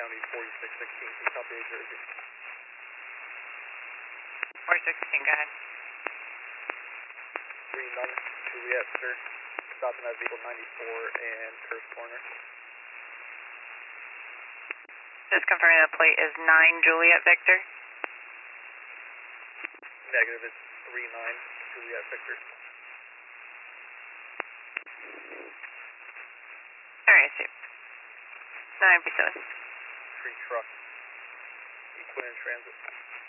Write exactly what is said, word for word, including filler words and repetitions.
County forty-six sixteen from South Bay, Jersey. forty-six sixteen, go ahead. three none, Juliet, sir. Stopping at vehicle ninety-four and Curse Corner. Just confirming the plate is nine Juliet Victor. Negative, it's three nine, Juliet Victor. Alright, sir. nine percent. Free truck. Equine in transit.